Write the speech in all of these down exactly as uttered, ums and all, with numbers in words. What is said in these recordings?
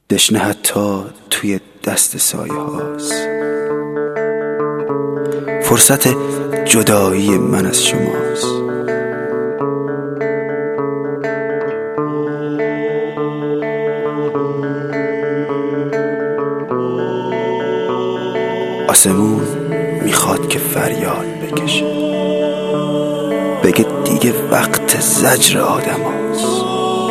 دشنه حتی توی دست سایه هاست. فرصت جدایی من از شماست. آسمون میخواد که فریاد بکشه، بگه دیگه وقت زجر آدم هاست.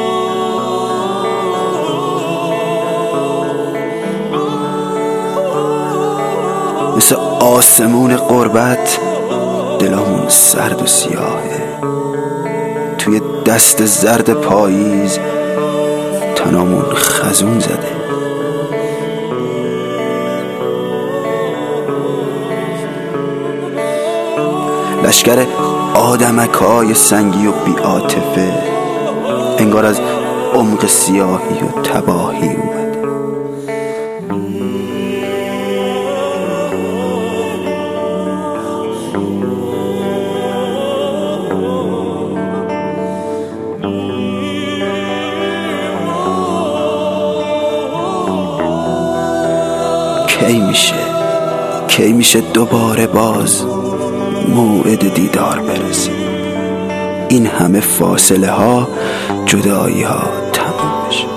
مثل آسمون غربت دلامون سرد و سیاهه، توی دست زرد پاییز تنامون خزون زده. لشکر آدمکای سنگی و بی عاطفه انگار از عمق سیاهی و تباهی اومده. کی میشه کی میشه دوباره باز موعد دیدار برسه؟ این همه فاصله ها، جدایی ها تموم بشه.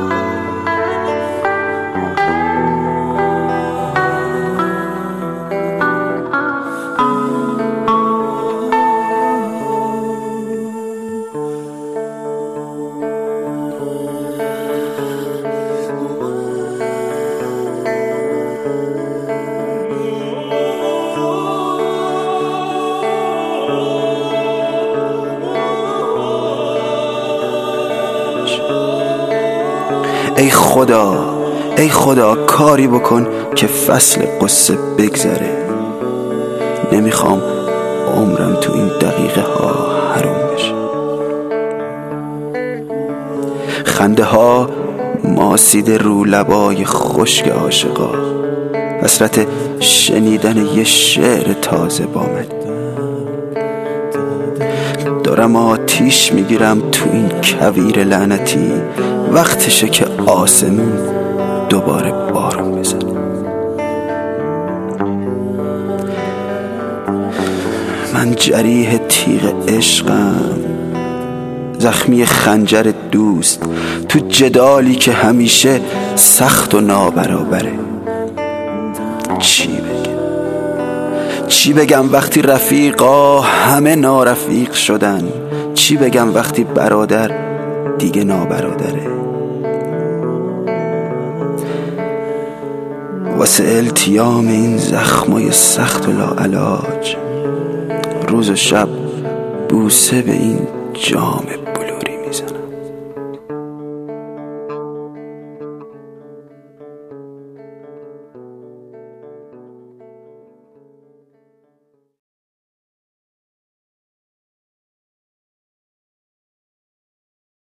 ای خدا ای خدا کاری بکن که فصل قصه بگذره. نمیخوام عمرم تو این دقیقه ها حروم بشه. خنده ها ماسیده رو لبای خشک عاشقا، حسرت شنیدن یه شعر تازه با من. دارم آتیش میگیرم تو این کویر لعنتی، وقتشه که آسمون دوباره بارون بزنه. من جریح تیغ عشقم، زخمی خنجر دوست، تو جدالی که همیشه سخت و نابرابره. چی بگم چی بگم وقتی رفیقا همه نارفیق شدن؟ چی بگم وقتی برادر دیگه نابرادره؟ واسه التیام این زخمای سخت و لاعلاج، روز و شب بوسه به این جام بلوری میزنم.